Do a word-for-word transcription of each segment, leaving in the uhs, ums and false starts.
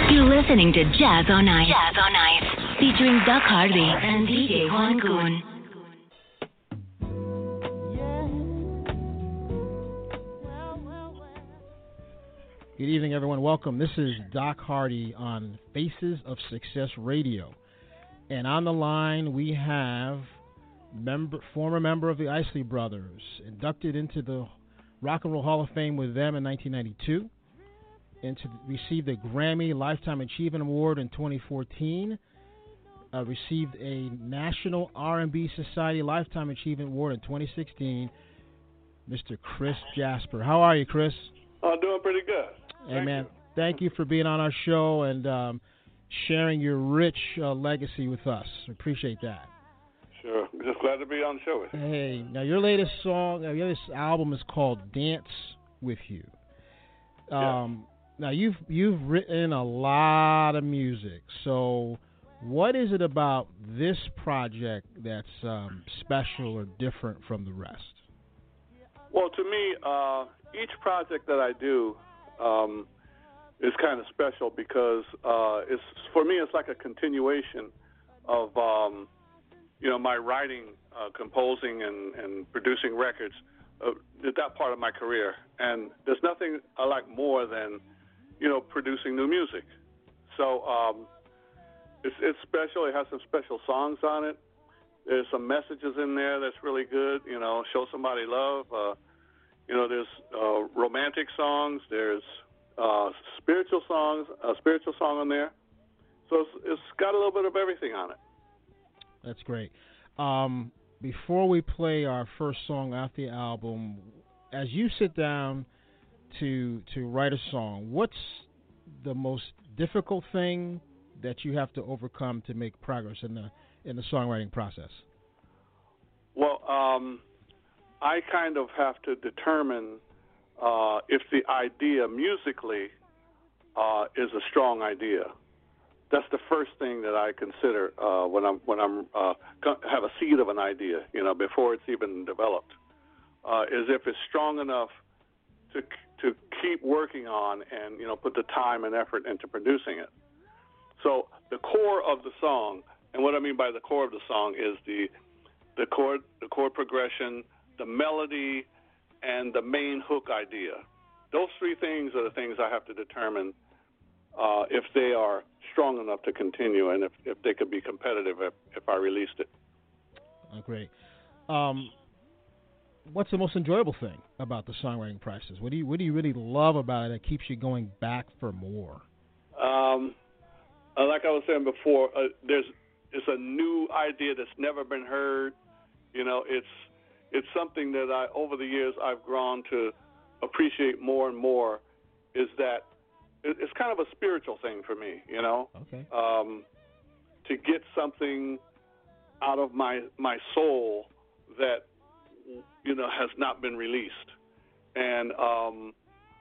You're listening to Jazz on Ice. Jazz on Ice. Featuring Doc Harvey and D J Juan Kun. Good evening, everyone. Welcome. This is Doc Hardy on Faces of Success Radio. And on the line, we have member, former member of the Isley Brothers, inducted into the Rock and Roll Hall of Fame with them in nineteen ninety-two, and to receive the Grammy Lifetime Achievement Award in twenty fourteen, uh, received a National R and B Society Lifetime Achievement Award in twenty sixteen, Mister Chris Jasper. How are you, Chris? I'm doing pretty good. Hey, Thank man, you. thank you for being on our show and um, sharing your rich uh, legacy with us. Appreciate that. Sure. Just glad to be on the show with you. Hey, now your latest song, uh, your latest album is called Dance with You. Um, yeah. Now you've you've written a lot of music. So, what is it about this project that's um, special or different from the rest? Well, to me, uh, each project that I do um, is kind of special because uh, it's for me it's like a continuation of um, you know my writing, uh, composing, and, and producing records. Uh, that part of my career, and there's nothing I like more than you know producing new music. So um, it's it's special. It has some special songs on it. There's some messages in there that's really good. You know, show somebody love. Uh, you know, there's uh, romantic songs. There's uh, spiritual songs. A spiritual song on there. So it's, it's got a little bit of everything on it. That's great. Um, before we play our first song off the album, as you sit down to to write a song, what's the most difficult thing that you have to overcome to make progress in the in the songwriting process? Well, um, I kind of have to determine uh, if the idea musically uh, is a strong idea. That's the first thing that I consider uh, when I'm when I'm uh, have a seed of an idea, you know, before it's even developed. Uh, is if it's strong enough to to keep working on and you know put the time and effort into producing it. So the core of the song, and what I mean by the core of the song is the the chord the chord progression, the melody, and the main hook idea. Those three things are the things I have to determine uh, if they are strong enough to continue and if, if they could be competitive if, if I released it. Oh, great. Um, what's the most enjoyable thing about the songwriting process? What do you what do you really love about it that keeps you going back for more? Um, uh, like I was saying before, uh, there's it's a new idea that's never been heard. You know, it's it's something that I over the years I've grown to appreciate more and more. Is that it's kind of a spiritual thing for me, you know. Okay. Um, to get something out of my my soul that you know has not been released, and um,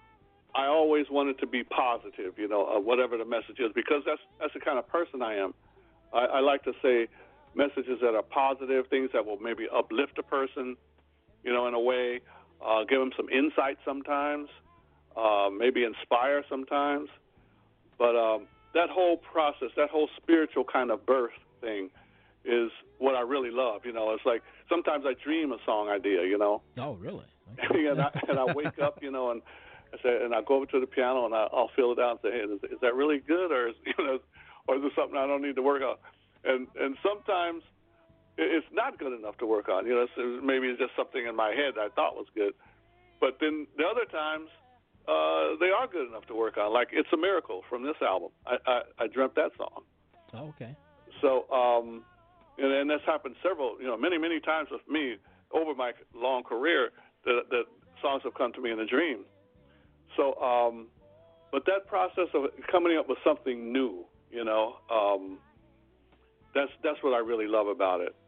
I always wanted to be positive, you know, uh, whatever the message is, because that's that's the kind of person I am. I, I like to say messages that are positive, things that will maybe uplift a person, you know, in a way, uh, give them some insight sometimes. Uh, maybe inspire sometimes, but um, that whole process, that whole spiritual kind of birth thing is what I really love. You know, it's like sometimes I dream a song idea, you know. Oh, really? Okay. and, I, and I wake up, you know, and I say, and I go over to the piano and I, I'll feel it out and say, hey, is, is that really good, or is, you know, or is there something I don't need to work on? And and sometimes it's not good enough to work on. You know, it's, maybe it's just something in my head that I thought was good, but then the other times. Uh, they are good enough to work on. Like It's a Miracle from this album. I, I, I dreamt that song. Oh, okay. So, um, and, and that's happened several, you know, many, many times with me over my long career that, that songs have come to me in a dream. So, um, but that process of coming up with something new, you know, um, that's that's what I really love about it.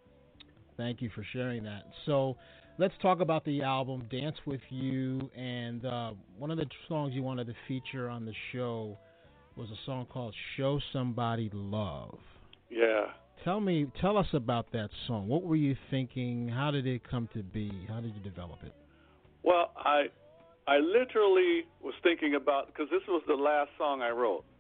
Thank you for sharing that. So, let's talk about the album, Dance with You, and uh, one of the songs you wanted to feature on the show was a song called Show Somebody Love. Yeah. Tell me, tell us about that song. What were you thinking? How did it come to be? How did you develop it? Well, I I literally was thinking about, because this was the last song I wrote.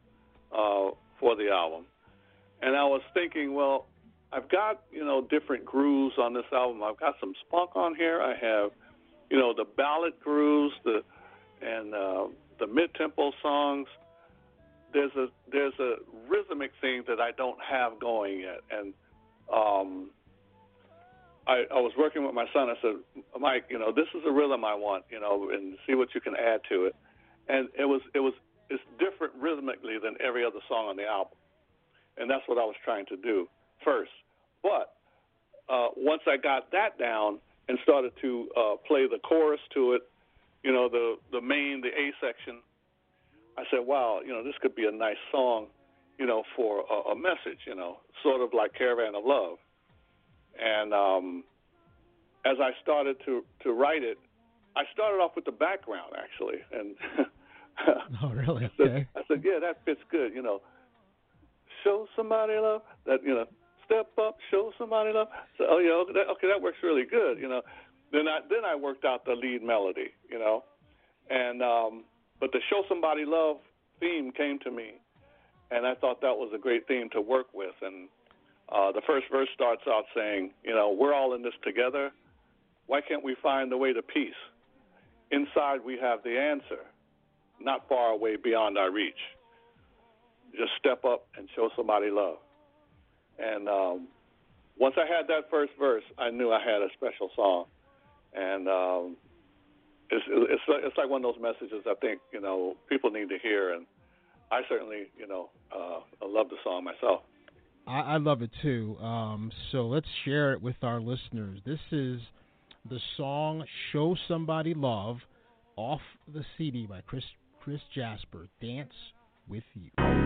uh, for the album. And I was thinking, well, I've got, you know, different grooves on this album. I've got some spunk on here. I have, you know, the ballad grooves, the and uh, the mid-tempo songs. There's a there's a rhythmic thing that I don't have going yet. And um, I, I was working with my son. I said, Mike, you know, this is a rhythm I want, you know, and see what you can add to it. And it was it was it's different rhythmically than every other song on the album. And that's what I was trying to do first. But uh, once I got that down and started to uh, play the chorus to it, you know, the, the main, the A section, I said, wow, you know, this could be a nice song, you know, for a, a message, you know, sort of like Caravan of Love. And um, as I started to, to write it, I started off with the background, actually. And oh, really? I said, okay. I said, yeah, that fits good, you know. Show somebody love, that, you know, step up, show somebody love. So, oh, yeah, okay, that, okay, that works really good, you know. Then I then I worked out the lead melody, you know, and um, but the show somebody love theme came to me, and I thought that was a great theme to work with. And uh, the first verse starts out saying, you know, we're all in this together. Why can't we find the way to peace? Inside we have the answer, not far away beyond our reach. Just step up and show somebody love. And um, once I had that first verse, I knew I had a special song. And um, it's, it's it's like one of those messages I think, you know, people need to hear. And I certainly, you know, uh, I love the song myself. I, I love it too. Um, so let's share it with our listeners. This is the song "Show Somebody Love" off the C D by Chris Chris Jasper. Dance with You.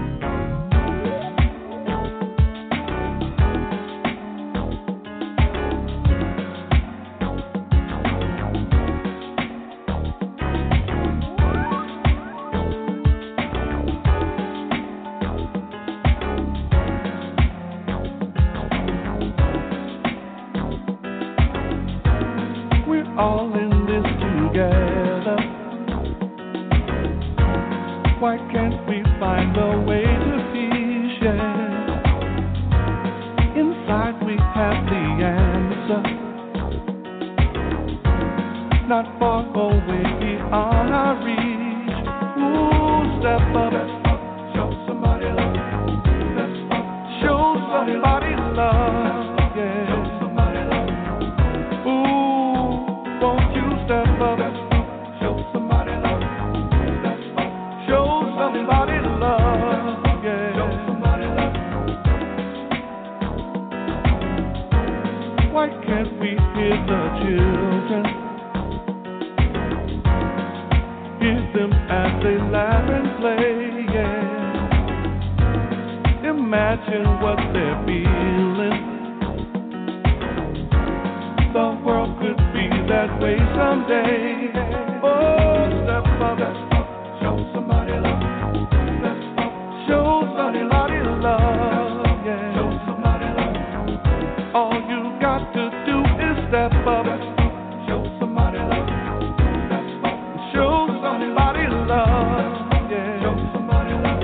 All in this together. Why can't we find a way to peace? Yeah. Inside we have the answer, not far away beyond our reach. Ooh, step up, show somebody love. Step up, show somebody love. Yeah. Step up, show somebody love. Step up, show somebody love. Yeah. Show somebody love. Why can't we hear the children? Hear them as they laugh and play. Yeah. Imagine what they're feeling. The world could be that way someday. Oh, step up, show somebody love. Step up, show somebody love. Yeah. Show somebody love. All you got to do is step up, show somebody love. Step up, show somebody love. Yeah. Show somebody love.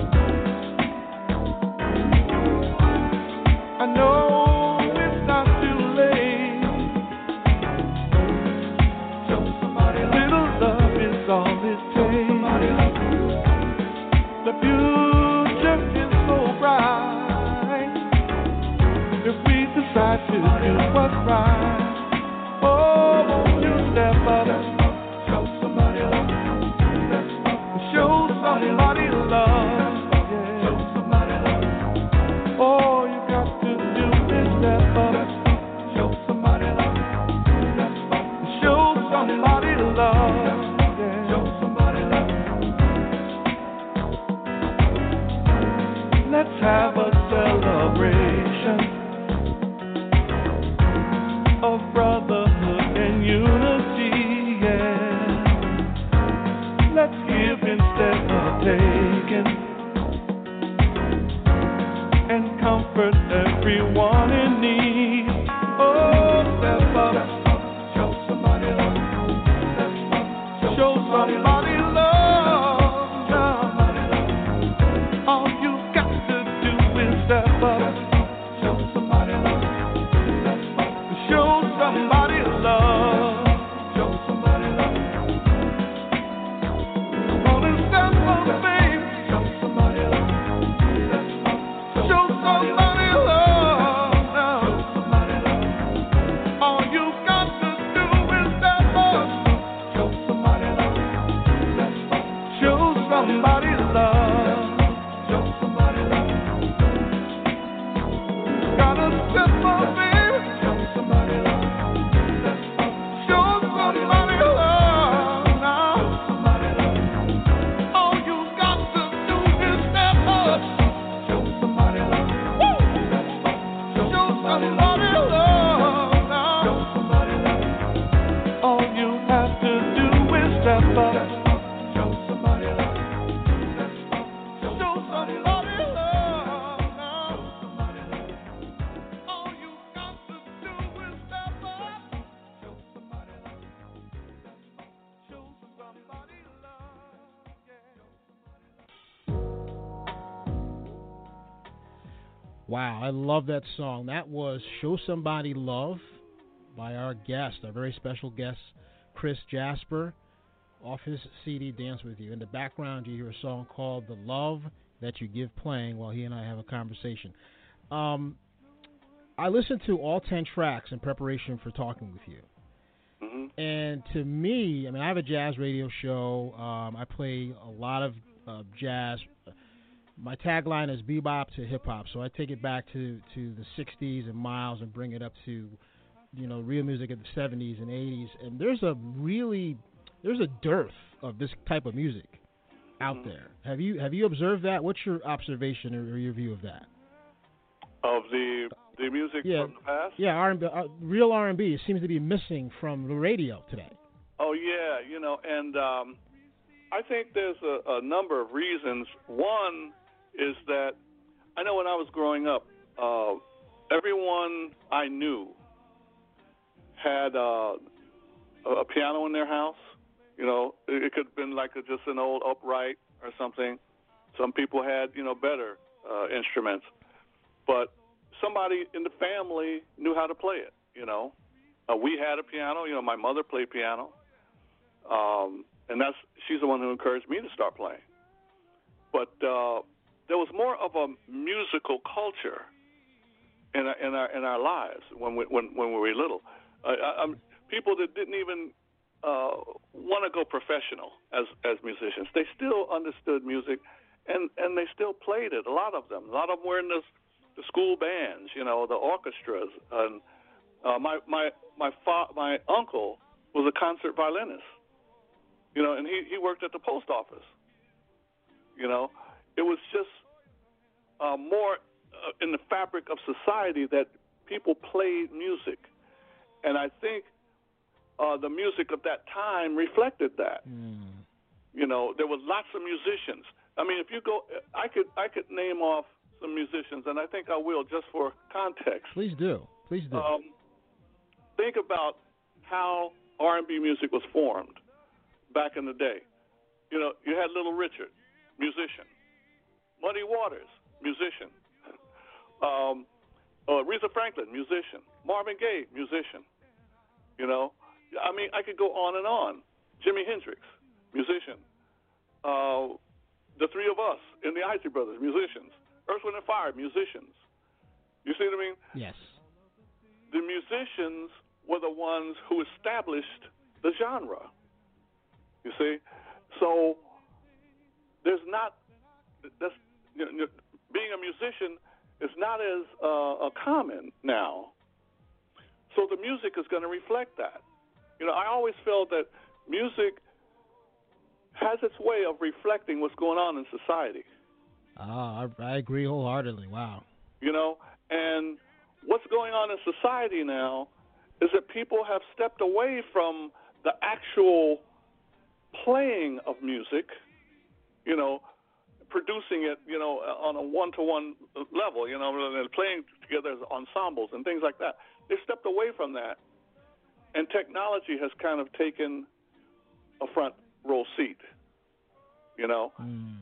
I know. The future is so bright if we decide to do what's right. Oh, won't you step up, show somebody love, step up, show somebody love, yeah. Show somebody love. All you got to do is step up, show somebody love, step up, show somebody love. Let's have a celebration of brotherhood and unity, yeah. Let's give instead of taking and comfort everyone in need. Oh, step up, show somebody love. Step up, show somebody love. All you step up. Show somebody love. Show somebody love. Show somebody love. Come on and step up, baby. Show somebody love. Show somebody love now. Show somebody love. All you got to do is step up. Show somebody love. Show somebody love. Show somebody love. Gotta step up, baby. Show somebody love. Show somebody love now. Somebody love. All you got to do is step up. Show somebody love. Woo! Show somebody love now. Show somebody love. All you have to do is step up. Show somebody love. Show somebody love now. Somebody love. All you got to do is step up. Show somebody love. Show somebody love. Yeah. Wow, I love that song. That was Show Somebody Love by our guest, our very special guest, Chris Jasper, off his C D Dance With You. In the background, you hear a song called The Love That You Give playing while he and I have a conversation. Um, I listened to all ten tracks in preparation for talking with you. Mhm. And to me, I mean, I have a jazz radio show. Um, I play a lot of uh, jazz. My tagline is bebop to hip hop, so I take it back to, to the sixties and miles and bring it up to, you know, real music of the seventies and eighties. And there's a really there's a dearth of this type of music out Mhm. there. Have you have you observed that? What's your observation or your view of that? Of the the music Yeah. from the past? Yeah, R and B, uh, real R and B seems to be missing from the radio today. Oh yeah, you know, and um, I think there's a, a number of reasons. One is that I know when I was growing up, uh, everyone I knew had uh, a, a piano in their house. You know, it, it could have been like a, just an old upright or something. Some people had, you know, better uh, instruments, but somebody in the family knew how to play it. You know, uh, we had a piano. You know, my mother played piano. Um, and that's she's the one who encouraged me to start playing. But uh, there was more of a musical culture in our in our, in our lives when we when when we were little. Uh, I, I'm, people that didn't even uh, want to go professional as as musicians, they still understood music, and, and they still played it. A lot of them. A lot of them were in the the school bands, you know, the orchestras. And uh, my my my fa- my uncle was a concert violinist. You know, and he, he worked at the post office. You know, it was just uh, more uh, in the fabric of society that people played music. And I think uh, the music of that time reflected that. Mm. You know, there was lots of musicians. I mean, if you go, I could I could name off some musicians, and I think I will just for context. Please do. Please do. Um, think about how R and B music was formed back in the day. You know, you had Little Richard, musician. Muddy Waters, musician. Um, uh, Aretha Franklin, musician. Marvin Gaye, musician. You know, I mean, I could go on and on. Jimi Hendrix, musician. Uh, the three of us in the Isley Brothers, musicians. Earth, Wind and Fire, musicians. You see what I mean? Yes. The musicians were the ones who established the genre. You see, so there's not that's you know, being a musician is not as uh, common now. So the music is going to reflect that. You know, I always felt that music has its way of reflecting what's going on in society. Ah, I, I agree wholeheartedly. Wow. You know, and what's going on in society now is that people have stepped away from the actual playing of music, you know, producing it, you know, on a one-to-one level, you know, and playing together as ensembles and things like that. They've stepped away from that, and technology has kind of taken a front row seat, you know. Mm-hmm.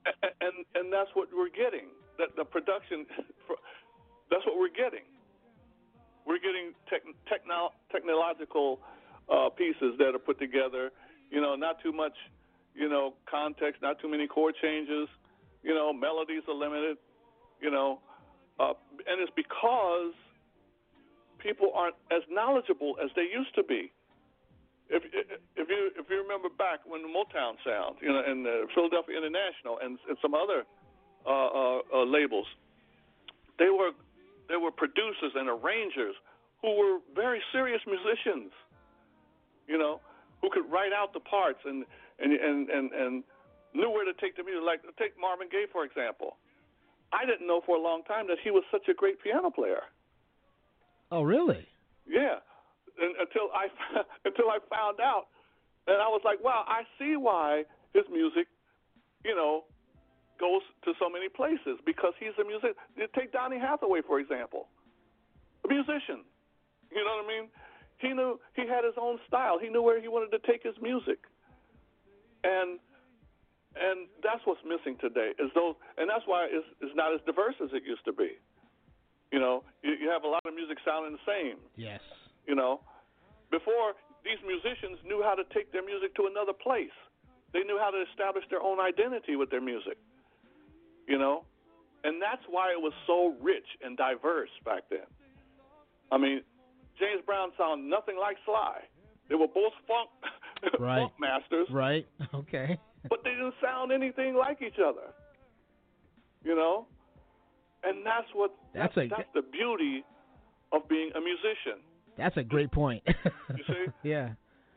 and and, and that's what we're getting. That the production, for, that's what we're getting. We're getting tech, techno, technological uh, pieces that are put together. You know, not too much, you know, context, not too many chord changes. You know, melodies are limited. You know, uh, and it's because people aren't as knowledgeable as they used to be. If if you if you remember back when the Motown sound, you know, and the Philadelphia International and, and some other uh, uh, uh, labels, they were they were producers and arrangers who were very serious musicians, you know, who could write out the parts and and and and, and knew where to take the music. Like take Marvin Gaye for example. I didn't know for a long time that he was such a great piano player. Oh, really? Yeah. And until I until I found out, and I was like, wow, I see why his music, you know, goes to so many places because he's a musician. Take Donny Hathaway for example, a musician. You know what I mean? He knew he had his own style. He knew where he wanted to take his music, and and that's what's missing today. Is those, and that's why it's, it's not as diverse as it used to be. You know, you, you have a lot of music sounding the same. Yes. You know, before these musicians knew how to take their music to another place. They knew how to establish their own identity with their music. You know, and that's why it was so rich and diverse back then. I mean, James Brown sounded nothing like Sly. They were both funk, right. funk masters. Right. Okay. But they didn't sound anything like each other. You know, and that's what that's, that's, a, that's the beauty of being a musician. That's a great point. You see? Yeah.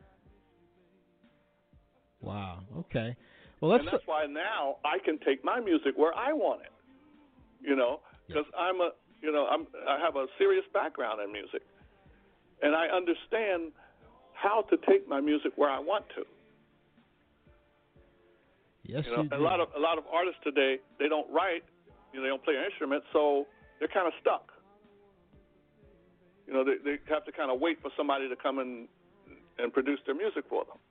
Wow. Okay. Well, let's. And that's why now I can take my music where I want it. You know, because yeah. I'm a, you know, I'm I have a serious background in music, and I understand how to take my music where I want to. Yes, you know, you do. A lot of a lot of artists today, they don't write, you know, they don't play an instrument, so they're kind of stuck. You know, they, they have to kind of wait for somebody to come in and produce their music for them.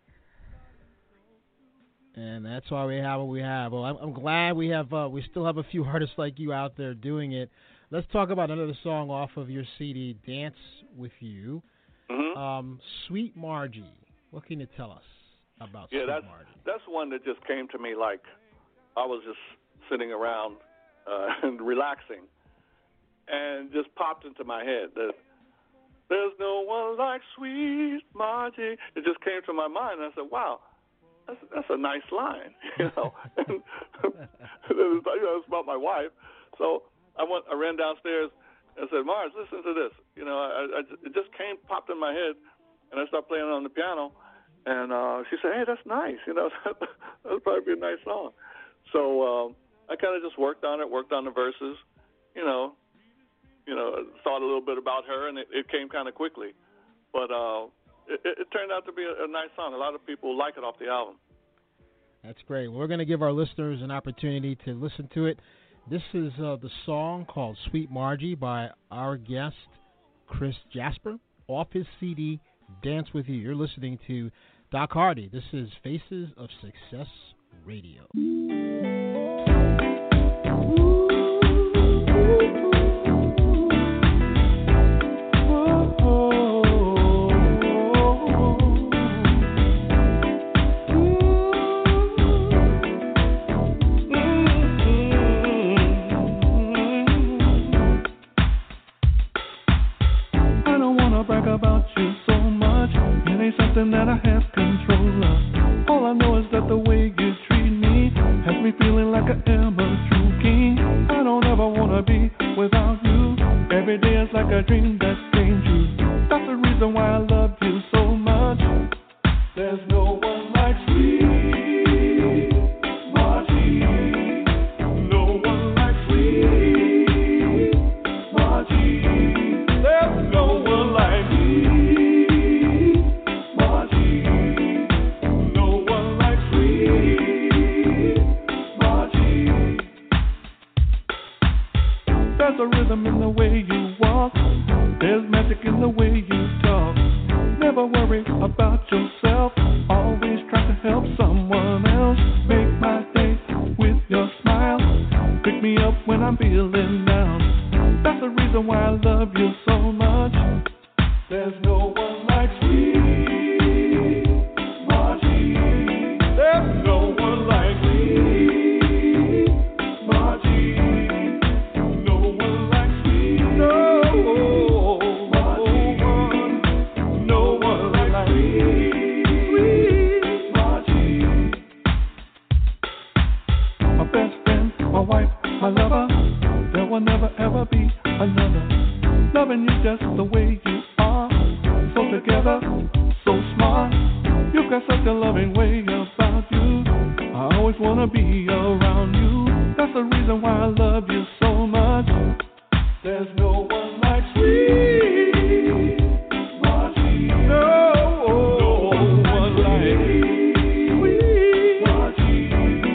And that's why we have what we have. Well, I'm, I'm glad we have. Uh, we still have a few artists like you out there doing it. Let's talk about another song off of your C D, "Dance with You." Mm-hmm. Um, Sweet Margie. What can you tell us about yeah, Sweet that's, Margie? that's one that just came to me like I was just sitting around uh, and relaxing, and just popped into my head that there's no one like Sweet Margie. It just came to my mind, and I said, wow. That's, that's a nice line, you know. and, it was, you know, it's about my wife. So I went, I ran downstairs and said, "Mars, listen to this." You know, I, I, it just came, popped in my head, and I started playing it on the piano. And uh, she said, "Hey, that's nice. You know, that'll probably be a nice song." So um, I kind of just worked on it, worked on the verses. You know, you know, thought a little bit about her, and it, it came kind of quickly, but. Uh, It, it turned out to be a, a nice song. A lot of people like it off the album. That's great. We're going to give our listeners an opportunity to listen to it. This is uh, the song called Sweet Margie by our guest, Chris Jasper, off his C D, Dance With You. You're listening to Doc Hardy. This is Faces of Success Radio. That I have control of. All I know is that the way you treat me has me feeling like I am a true king. I don't ever wanna be without you. Every day is like a dream that came true. That's the reason why I love you so much. There's no one like Sweet Margie. No one like Sweet Margie. There's no one like me. There's a rhythm in the way you walk. There's magic in the way you talk. Never worry about yourself. Always try to help someone else. Make my day with your me up when I'm feeling down. That's the reason why I love you so much. There's no one like sweet Margie. There's no one like sweet Margie. No one like sweet. No one. No one like sweet Margie. My best friend, my wife, my lover. There will never ever be another. Loving you just the way you are. So together, so smart. You've got such a loving way about you. I always wanna be around you. That's the reason why I love you so much. There's no one like sweet Margie. No, no one like sweet Margie.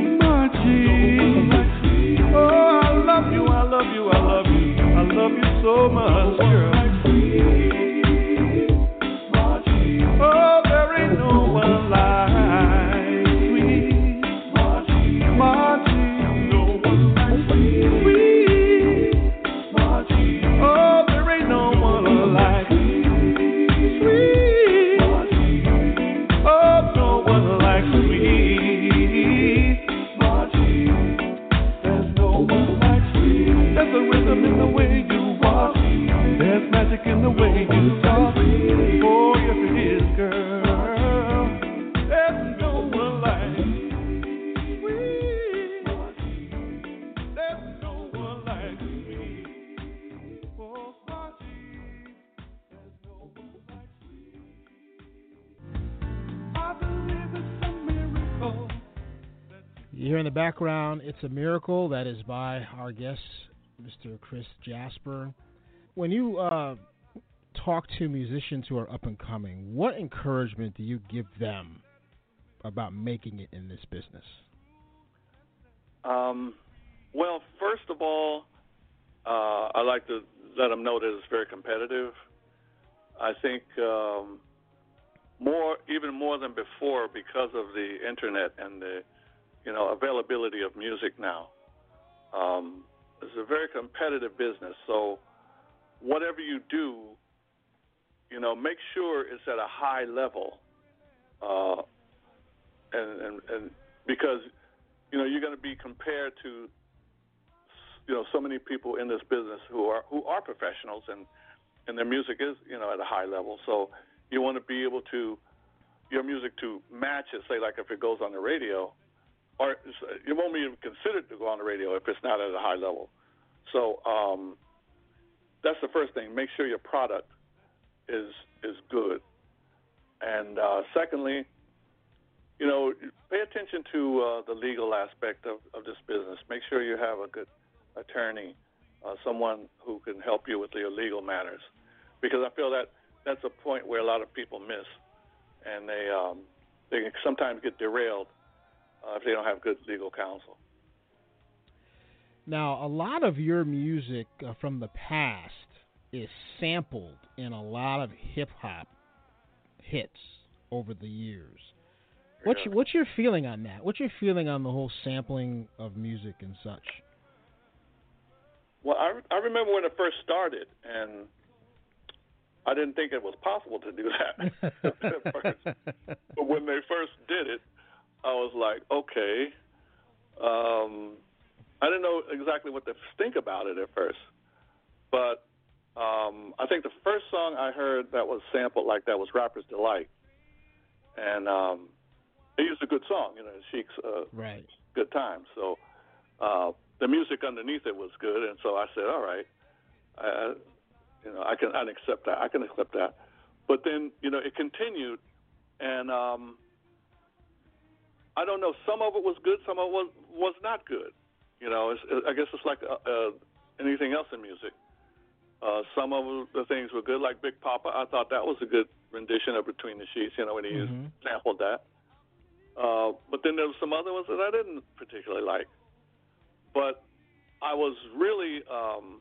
Margie. Oh, I love you, I love you, I love you. I love you so much, girl. Oh, there ain't no one like sweet Margie. Margie. No one like sweet Margie. Oh, there ain't no one like sweet Margie. Oh, no one like sweet Margie. There's no one like sweet. There's a rhythm in the way you walk. There's magic in the way you talk. Oh, yes it is, girl. There's no one like sweet Margie. There's no one like sweet. Oh, Margie. There's no one like sweet. I believe it's a miracle. You hear in the background, It's a Miracle. That is by our guest, Mister Chris Jasper. When you uh, talk to musicians who are up and coming, what encouragement do you give them about making it in this business? Um, well, first of all, uh, I like to let them know that it's very competitive. I think um, more, even more than before, because of the internet and the, you know, availability of music now. Um, it's a very competitive business, so whatever you do, you know, make sure it's at a high level, uh, and, and and because, you know, you're going to be compared to, you know, so many people in this business who are who are professionals, and, and their music is, you know, at a high level. So you want to be able to, your music to match it, say, like if it goes on the radio, or you won't be even considered to go on the radio if it's not at a high level. So um, that's the first thing. Make sure your product is is good. And uh, secondly, you know, pay attention to uh, the legal aspect of, of this business. Make sure you have a good attorney, uh, someone who can help you with your legal matters, because I feel that that's a point where a lot of people miss, and they um, they can sometimes get derailed uh, if they don't have good legal counsel. Now, a lot of your music uh, from the past is sampled in a lot of hip-hop hits over the years. What's your, what's your feeling on that? What's your feeling on the whole sampling of music and such? Well, I, I remember when it first started, and I didn't think it was possible to do that at first. But when they first did it, I was like, okay. Um, I didn't know exactly what to think about it at first. But um, I think the first song I heard that was sampled like that was Rapper's Delight. And um, it was a good song, you know, Cheik's uh, right. Good Time. So uh, the music underneath it was good, and so I said, all right, I, you know, I can I can accept that. I can accept that. But then, you know, it continued, and um, I don't know. Some of it was good, some of it was was not good. You know, it's, I guess it's like uh, uh, anything else in music. Uh, some of the things were good, like Big Papa. I thought that was a good rendition of Between the Sheets, you know, when he mm-hmm. used, sampled that. Uh, but then there were some other ones that I didn't particularly like. But I was really, um,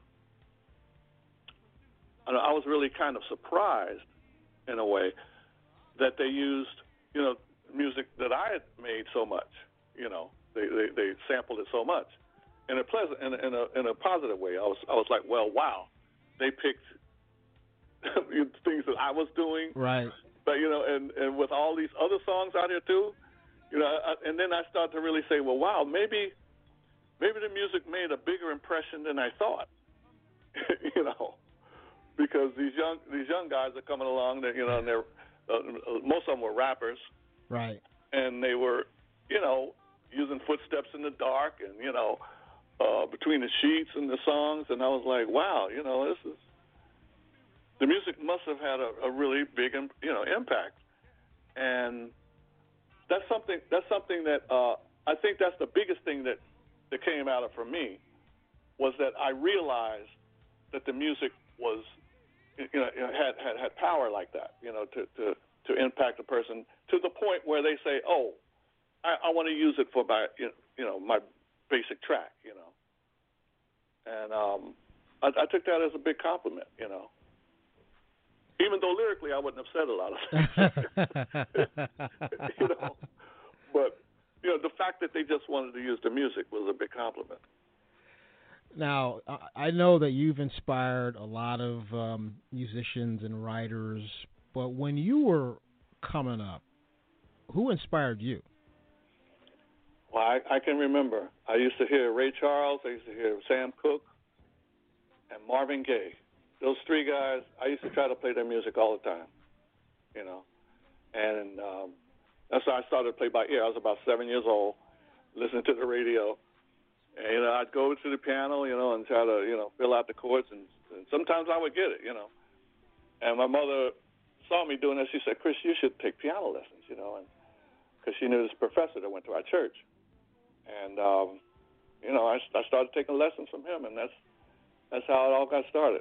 I was really kind of surprised, in a way, that they used, you know, music that I had made so much. You know, they they, they sampled it so much, in a pleasant, in a, in a in a positive way. I was I was like, well, wow, they picked things that I was doing, right? But you know, and, and with all these other songs out here too, you know, I, and then I started to really say, well, wow, maybe maybe the music made a bigger impression than I thought, you know, because these young these young guys are coming along, that you know, and they're uh, most of them were rappers, right? And they were, you know, using footsteps in the dark, and you know, uh, between the sheets and the songs, and I was like, wow, you know, this is the music must have had a, a really big, you know, impact, and that's something that's something that uh, I think that's the biggest thing that, that came out of for me was that I realized that the music was, you know, had had, had power like that, you know, to, to, to impact a person to the point where they say, oh, I, I want to use it for my, you know, my basic track, you know, and um, I, I took that as a big compliment, you know. Even though lyrically I wouldn't have said a lot of things, you know, but you know the fact that they just wanted to use the music was a big compliment. Now I know that you've inspired a lot of um, musicians and writers, but when you were coming up, who inspired you? Well, I, I can remember I used to hear Ray Charles, I used to hear Sam Cooke, and Marvin Gaye. Those three guys, I used to try to play their music all the time, you know. And um, that's how I started to play by ear. I was about seven years old, listening to the radio. And, you know, I'd go to the piano, you know, and try to, you know, fill out the chords. And, and sometimes I would get it, you know. And my mother saw me doing that. She said, Chris, you should take piano lessons, you know, because she knew this professor that went to our church. And, um, you know, I, I started taking lessons from him, and that's that's how it all got started.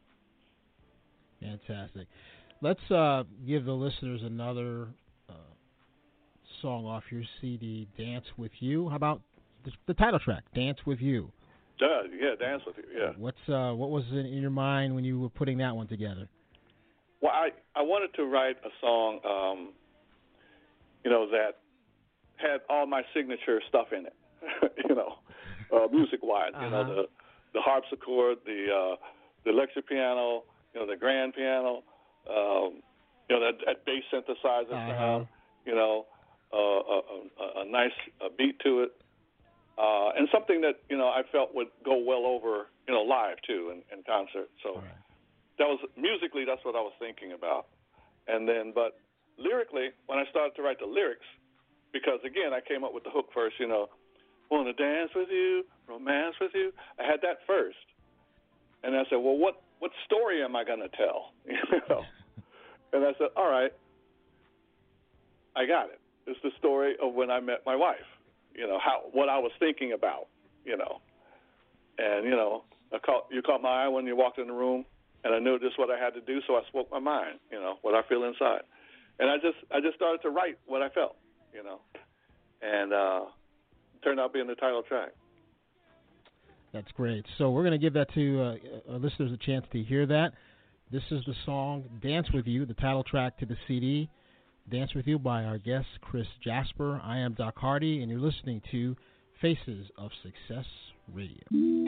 Fantastic. Let's uh, give the listeners another uh, song off your C D, Dance With You. How about the, the title track, Dance With You? Yeah, yeah, Dance With You, yeah. What's uh, what was in, in your mind when you were putting that one together? Well, I, I wanted to write a song, um, you know, that had all my signature stuff in it, you know, uh, music-wise. Uh-huh. You know, the, the harpsichord, the, uh, the electric piano, you know, the grand piano, um, you know, that, that bass synthesizer uh-huh. sound, you know, uh, a, a, a nice a beat to it, uh, and something that, you know, I felt would go well over, you know, live, too, in, in concert. So right. that was, musically, that's what I was thinking about. And then, but lyrically, when I started to write the lyrics, because, again, I came up with the hook first, you know, want to dance with you, romance with you. I had that first. And I said, well, what, what story am I going to tell? You know? And I said, all right, I got it. It's the story of when I met my wife, you know, how what I was thinking about, you know. And, you know, I caught, you caught my eye when you walked in the room, and I knew just what I had to do, so I spoke my mind, you know, what I feel inside. And I just I just started to write what I felt, you know, and uh, it turned out being the title track. That's great. So we're going to give that to uh, our listeners a chance to hear that. This is the song Dance With You, the title track to the C D, Dance With You by our guest, Chris Jasper. I am Doc Hardy, and you're listening to Faces of Success Radio.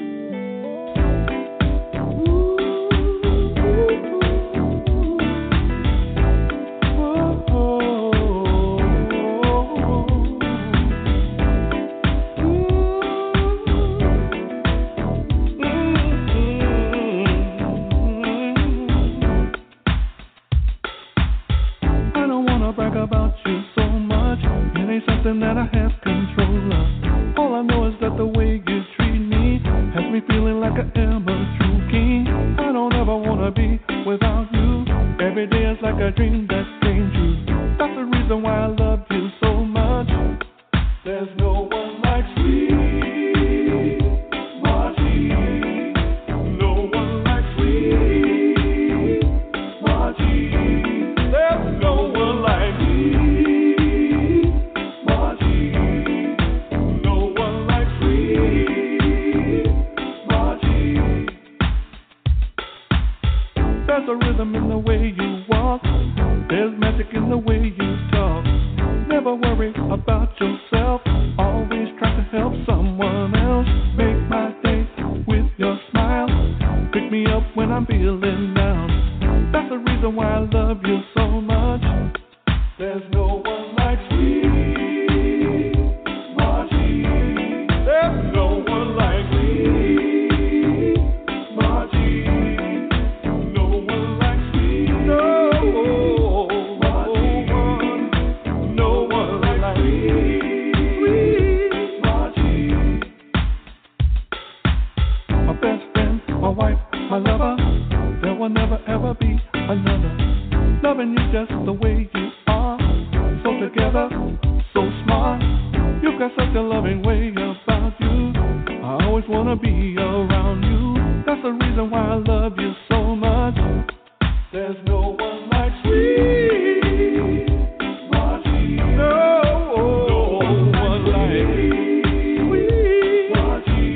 That I have control of. All I know is that the way you treat me has me feeling like I am a true king. I don't ever wanna be without you. Every day is like a dream that came true. That's the reason why I love you so much. There's no one like sweet Margie. No one like sweet Margie. There's no one like me. There's a rhythm in the way you walk. There's magic in the way you talk. Never worry about yourself. Always try to help someone else. Make lift me up when I'm feeling down. That's the reason why I love you so much. There's no one like sweet Margie. There's no one like sweet Margie. No one like sweet. No one. No one like sweet Margie. My best friend, my wife, my lover. There will never ever be another. Loving you just the way you are. So together, so smart. You've got such a loving way about you. I always wanna be around you. That's the reason why I love you so much. There's no one like sweet Margie. No, no one like sweet Margie.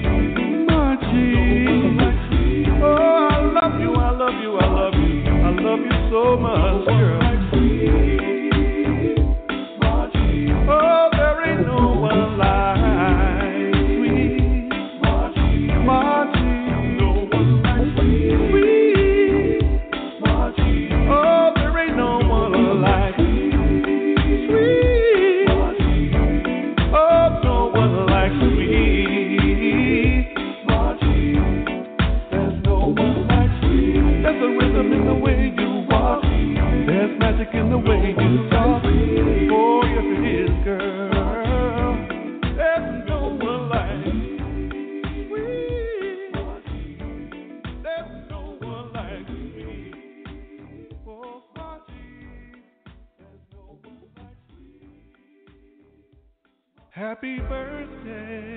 Margie. Oh, I love you, I love you, I love you. I love you so much, girl. Oh, there ain't no one like sweet Margie. Margie. No one like sweet Margie. Oh, there ain't no one like sweet Margie. Oh, no one like sweet Margie. There's no one like sweet. There's a rhythm in the way you walk. There's magic in the way you talk. Oh, yes it is, girl. There's no one like sweet Margie. There's no one like sweet. Oh, Margie. There's no one like sweet. Happy birthday.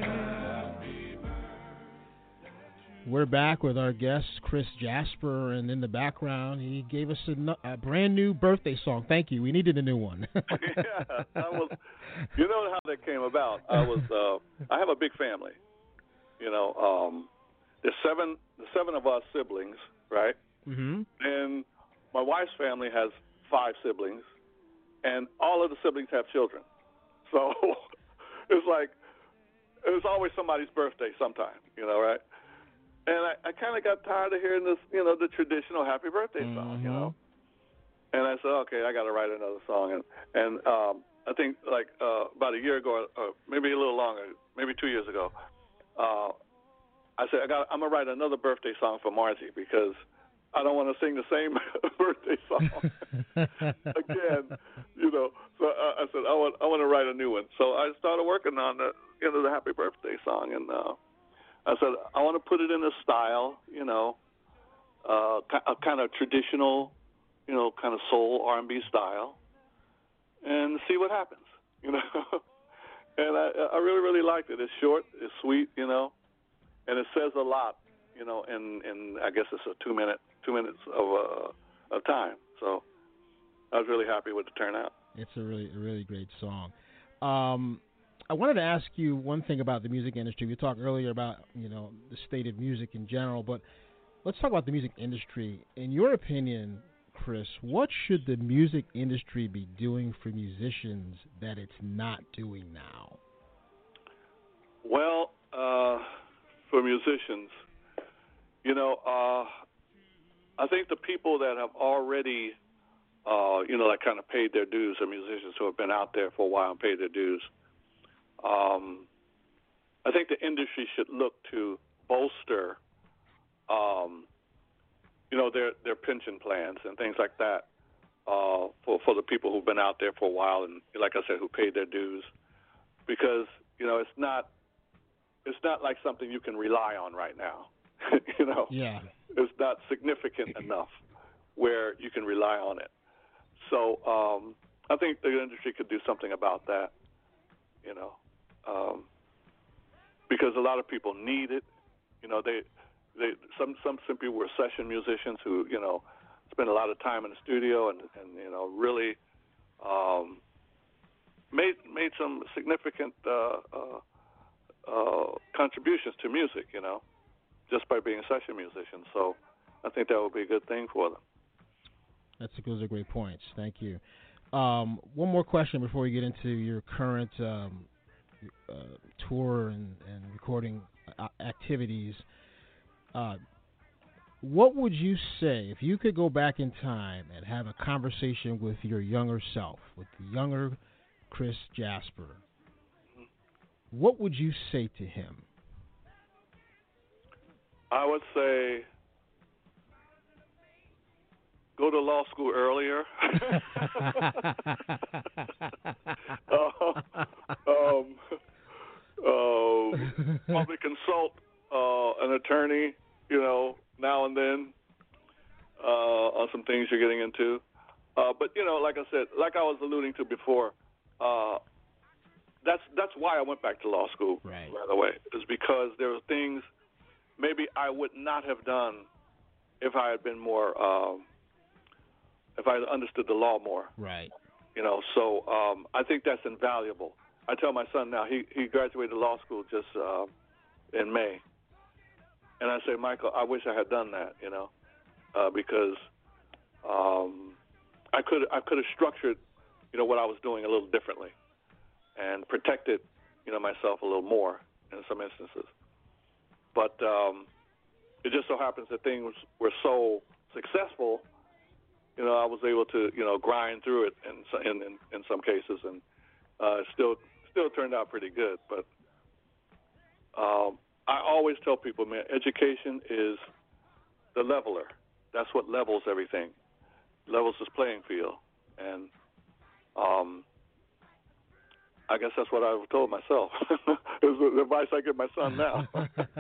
We're back with our guest, Chris Jasper, and in the background, he gave us a, no- a brand new birthday song. Thank you. We needed a new one. Yeah, I was. You know how that came about. I was. Uh, I have a big family. You know, um, there's seven. Seven of us siblings, right? Mm-hmm. And my wife's family has five siblings, and all of the siblings have children. So it's like it's always somebody's birthday sometime. You know, right? And I, I kind of got tired of hearing this, you know, the traditional happy birthday song, mm-hmm. you know. And I said, okay, I got to write another song. And and um, I think like uh, about a year ago, or maybe a little longer, maybe two years ago, uh, I said I got I'm gonna write another birthday song for Margie because I don't want to sing the same birthday song again, you know. So uh, I said I want I want to write a new one. So I started working on the you know the happy birthday song and. Uh, I said, I want to put it in a style, you know, uh, a kind of traditional, you know, kind of soul R and B style, and see what happens, you know. And I, I really, really liked it. It's short, it's sweet, you know, and it says a lot, you know. In, in I guess it's a two minute, two minutes of uh, of time. So I was really happy with the turnout. It's a really, a really great song. Um, I wanted to ask you one thing about the music industry. We talked earlier about, you know, the state of music in general, but let's talk about the music industry. In your opinion, Chris, what should the music industry be doing for musicians that it's not doing now? Well, uh, for musicians, you know, uh, I think the people that have already, uh, you know, like kind of paid their dues are musicians who have been out there for a while and paid their dues. Um, I think the industry should look to bolster, um, you know, their their pension plans and things like that uh, for for the people who've been out there for a while and, like I said, who paid their dues, because you know it's not it's not like something you can rely on right now. you know, yeah, it's not significant enough where you can rely on it. So um, I think the industry could do something about that. You know. Um, because a lot of people need it, you know. They, they some some simply were session musicians who you know spend a lot of time in the studio and, and you know really um, made made some significant uh, uh, uh, contributions to music, you know, just by being session musicians. So I think that would be a good thing for them. That's those are great points. Thank you. Um, one more question before we get into your current um, uh, tour and, and recording uh, activities. Uh, what would you say if you could go back in time and have a conversation with your younger self, with the younger Chris Jasper? What would you say to him? I would say go to law school earlier. uh, um, uh, probably consult uh, an attorney, you know, now and then uh, on some things you're getting into. Uh, but, you know, like I said, like I was alluding to before, uh, that's that's why I went back to law school, right. by the way, is because there were things maybe I would not have done if I had been more, um, if I had understood the law more. Right. You know, so um, I think that's invaluable. I tell my son now, he, he graduated law school just uh, in May. And I say, Michael, I wish I had done that, you know, uh, because um, I could I could have structured, you know, what I was doing a little differently and protected, you know, myself a little more in some instances. But um, it just so happens that things were so successful, you know, I was able to, you know, grind through it in in, in, in some cases, and uh, still still turned out pretty good. But um, I always tell people, man, education is the leveler. That's what levels everything. Levels this playing field. And um, I guess that's what I've told myself. It's the advice I give my son now.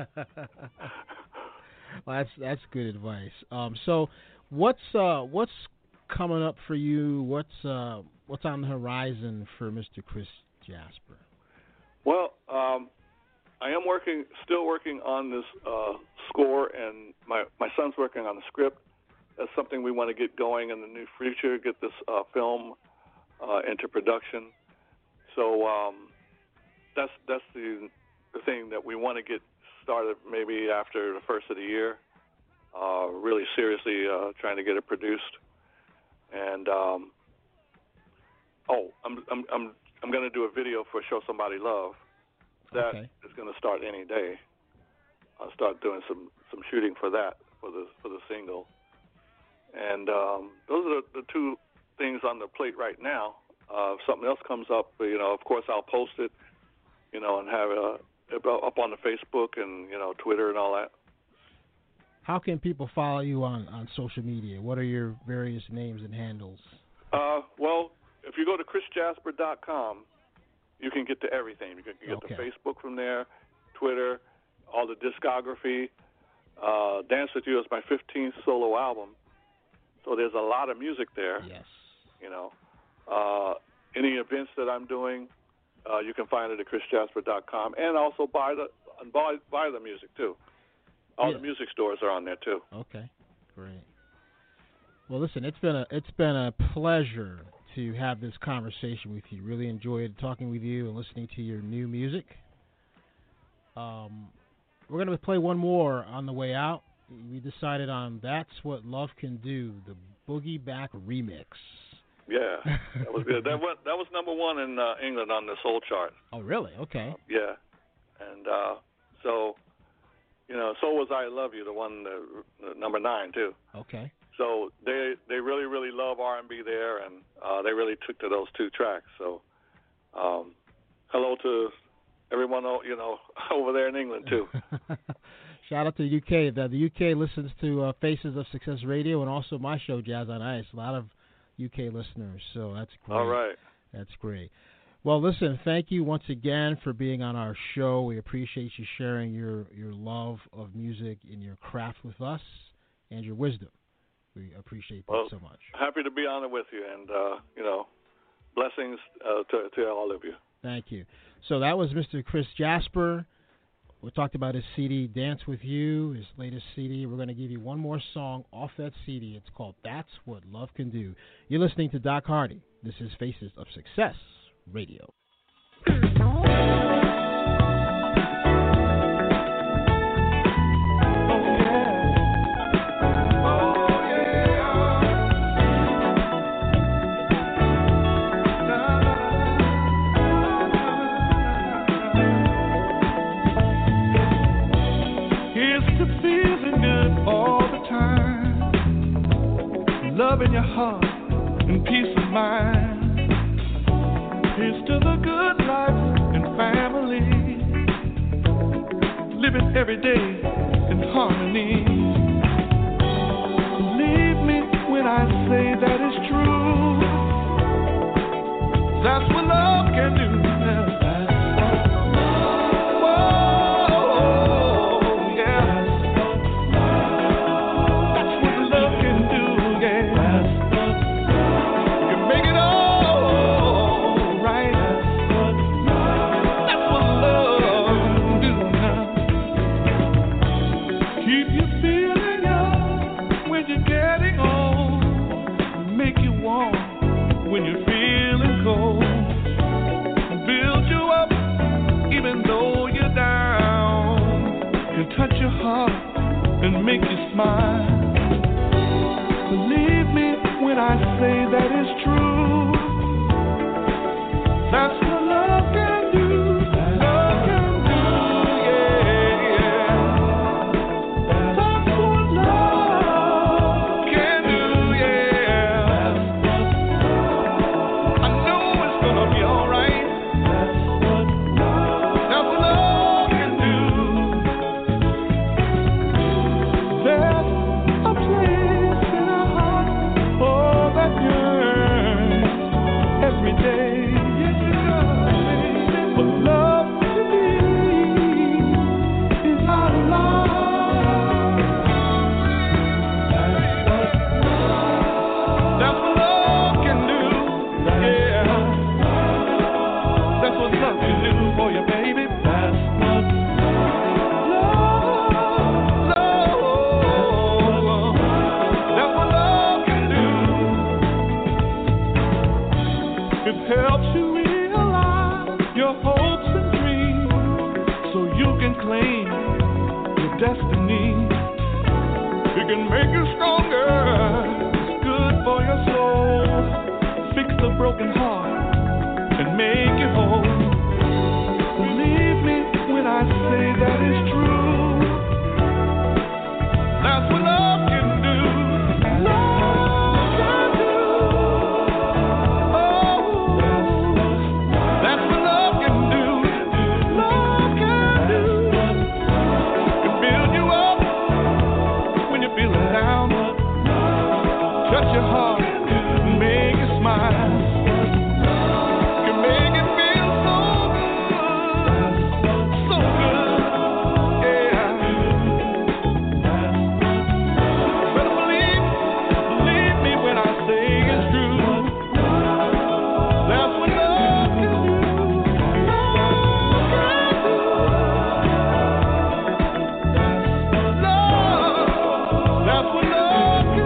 Well, that's that's good advice. Um, so, what's uh, what's coming up for you? What's uh, what's on the horizon for Mister Chris Jasper? Well, um, I am working, still working on this uh, score, and my my son's working on the script. That's something we want to get going in the near future. Get this uh, film uh, into production. So um, that's that's the the thing that we want to get started maybe after the first of the year. Uh, really seriously uh, trying to get it produced. And um, oh, I'm I'm I'm I'm going to do a video for Show Somebody Love. That okay. is going to start any day. I'll start doing some, some shooting for that for the for the single. And um, those are the, the two things on the plate right now. Uh, if something else comes up, you know, of course I'll post it, you know, and have it uh, up on the Facebook and, you know, Twitter and all that. How can people follow you on, on social media? What are your various names and handles? Uh, well, if you go to chris jasper dot com, you can get to everything. You can get okay. to Facebook from there, Twitter, all the discography. Uh, Dance With You is my fifteenth solo album, so there's a lot of music there. Yes. You know, uh, any events that I'm doing, uh, you can find it at chris jasper dot com, and also buy the buy buy the music too. All yeah. the music stores are on there too. Okay, great. Well, listen, it's been a it's been a pleasure to have this conversation with you. Really enjoyed talking with you and listening to your new music. Um, we're going to play one more on the way out. We decided on That's What Love Can Do, the Boogie Back remix. Yeah, that was good. That went, that was number one in uh, England on the soul chart. Oh, really? Okay. Uh, yeah, and uh, so, you know, so was I Love You, the one, uh, number nine, too. Okay. So they they really, really love R and B there, and uh, they really took to those two tracks. So um, hello to everyone, you know, over there in England, too. Shout out to the U K. The, the U K listens to uh, Faces of Success Radio and also my show, Jazz on Ice. A lot of U K listeners, so that's great. All right. That's great. Well, listen, thank you once again for being on our show. We appreciate you sharing your, your love of music and your craft with us and your wisdom. We appreciate that well, so much. Happy to be on it with you, and, uh, you know, blessings uh, to, to all of you. Thank you. So that was Mister Chris Jasper. We talked about his C D, Dance With You, his latest C D. We're going to give you one more song off that C D. It's called That's What Love Can Do. You're listening to Doc Hardy. This is Faces of Success Radio. All the time. love in your heart and peace of mind. Here's to the good life and family, living every day in harmony. Believe me when I say that it's true. That's what love can do. And make you smile. Believe me when I say that it's true. That's what love can do. Love can do, yeah, yeah. That's what love can do, yeah. I know it's gonna be alright. That's what love can do. Every day, yes, it does. But love to me is our love. That's what love can do, yeah. That's what love can do for you, baby. That's what love, love. That's what love can do. It helps you realize your hopes and dreams so you can claim your destiny. It can make you stronger. It's good for your soul. Fix the broken heart and make you whole. Believe me when I say that it's true. That's what love can do. Touch your heart, make you smile. Can make it feel so good, so good, yeah. Better believe, believe me when I say it's true. That's what love can do. Love, that's what love can do.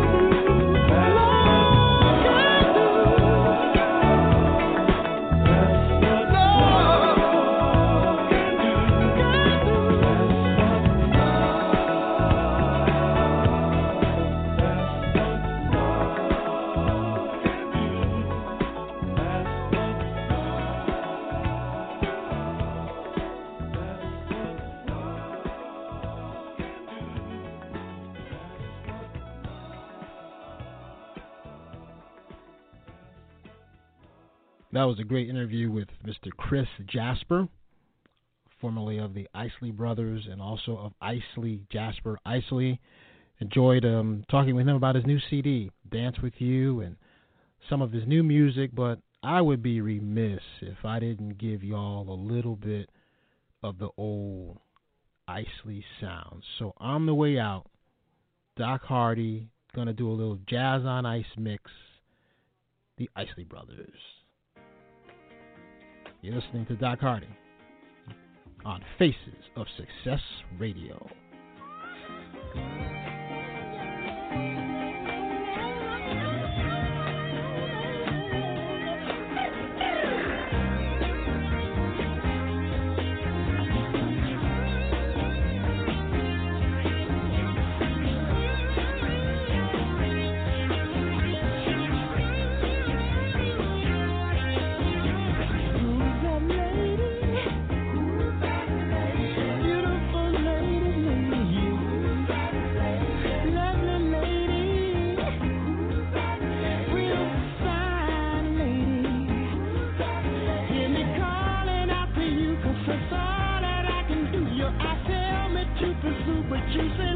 That was a great interview with Mister Chris Jasper, formerly of the Isley Brothers and also of Isley Jasper Isley. Enjoyed um, talking with him about his new C D, Dance With You, and some of his new music, but I would be remiss if I didn't give y'all a little bit of the old Isley sounds. So on the way out, Doc Hardy going to do a little Jazz on Ice mix, the Isley Brothers. You're listening to Doc Hardy on Faces of Success Radio. Beautiful lady. She said,